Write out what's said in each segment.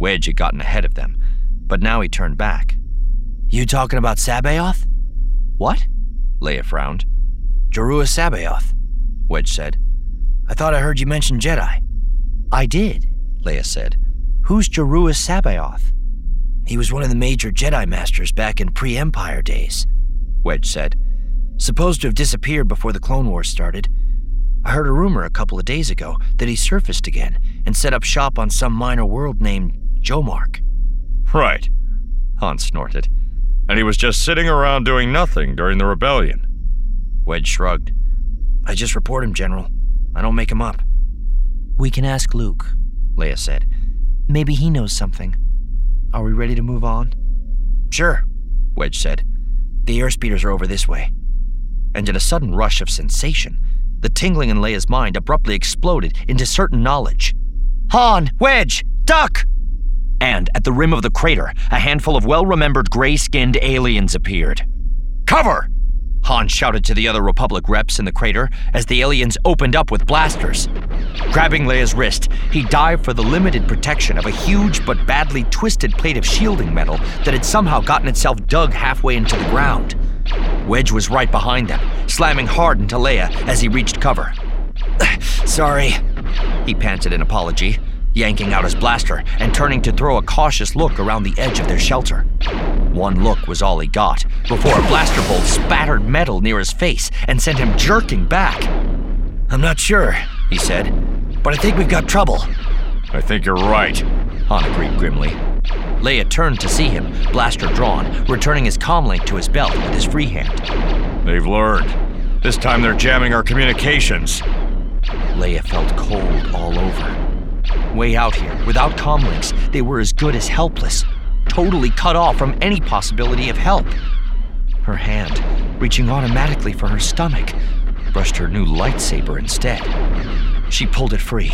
Wedge had gotten ahead of them, but now he turned back. You talking about Sabaoth? What? Leia frowned. Jeruah Sabaoth, Wedge said. I thought I heard you mention Jedi. I did, Leia said. Who's Jeruah Sabaoth? He was one of the major Jedi Masters back in pre-Empire days, Wedge said. Supposed to have disappeared before the Clone Wars started. I heard a rumor a couple of days ago that he surfaced again and set up shop on some minor world named Jomark. Right, Han snorted. And he was just sitting around doing nothing during the rebellion. Wedge shrugged. I just report him, General. I don't make him up. We can ask Luke, Leia said. Maybe he knows something. Are we ready to move on? Sure, Wedge said. The airspeeders are over this way. And in a sudden rush of sensation, the tingling in Leia's mind abruptly exploded into certain knowledge. Han! Wedge! Duck! And at the rim of the crater, a handful of well-remembered gray-skinned aliens appeared. Cover! Han shouted to the other Republic reps in the crater as the aliens opened up with blasters. Grabbing Leia's wrist, he dived for the limited protection of a huge but badly twisted plate of shielding metal that had somehow gotten itself dug halfway into the ground. Wedge was right behind them, slamming hard into Leia as he reached cover. Sorry, he panted in apology, yanking out his blaster and turning to throw a cautious look around the edge of their shelter. One look was all he got, before a blaster bolt spattered metal near his face and sent him jerking back. I'm not sure, he said, but I think we've got trouble. I think you're right, Han agreed grimly. Leia turned to see him, blaster drawn, returning his comlink to his belt with his free hand. They've learned. This time they're jamming our communications. Leia felt cold all over. Way out here, without comlinks, they were as good as helpless, totally cut off from any possibility of help. Her hand, reaching automatically for her stomach, brushed her new lightsaber instead. She pulled it free,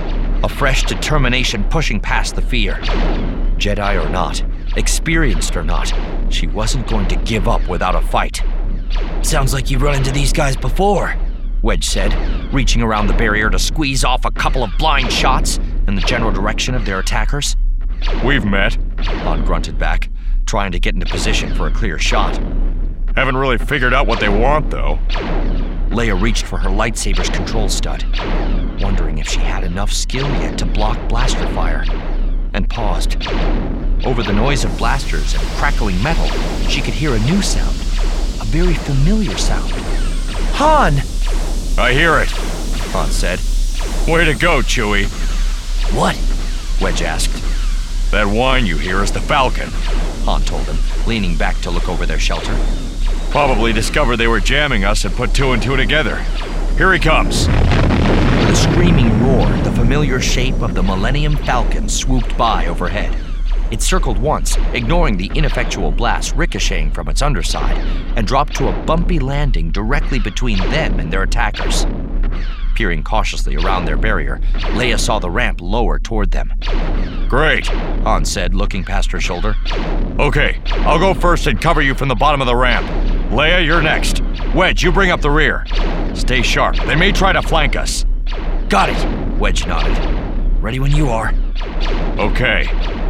a fresh determination pushing past the fear. Jedi or not, experienced or not, she wasn't going to give up without a fight. Sounds like you've run into these guys before, Wedge said, reaching around the barrier to squeeze off a couple of blind shots in the general direction of their attackers. We've met, Han grunted back, trying to get into position for a clear shot. Haven't really figured out what they want, though. Leia reached for her lightsaber's control stud, wondering if she had enough skill yet to block blaster fire, and paused. Over the noise of blasters and crackling metal, she could hear a new sound, a very familiar sound. Han! I hear it, Han said. Way to go, Chewie. What? Wedge asked. That whine you hear is the Falcon, Han told him, leaning back to look over their shelter. Probably discovered they were jamming us and put two and two together. Here he comes. With a screaming roar, the familiar shape of the Millennium Falcon swooped by overhead. It circled once, ignoring the ineffectual blast ricocheting from its underside, and dropped to a bumpy landing directly between them and their attackers. Peering cautiously around their barrier, Leia saw the ramp lower toward them. Great, Han said, looking past her shoulder. Okay, I'll go first and cover you from the bottom of the ramp. Leia, you're next. Wedge, you bring up the rear. Stay sharp. They may try to flank us. Got it, Wedge nodded. Ready when you are. Okay.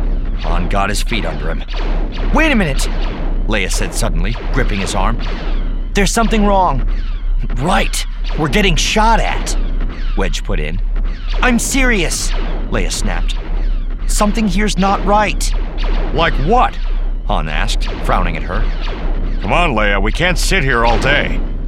Han got his feet under him. Wait a minute, Leia said suddenly, gripping his arm. There's something wrong. Right, we're getting shot at, Wedge put in. I'm serious, Leia snapped. Something here's not right. Like what? Han asked, frowning at her. Come on, Leia, we can't sit here all day.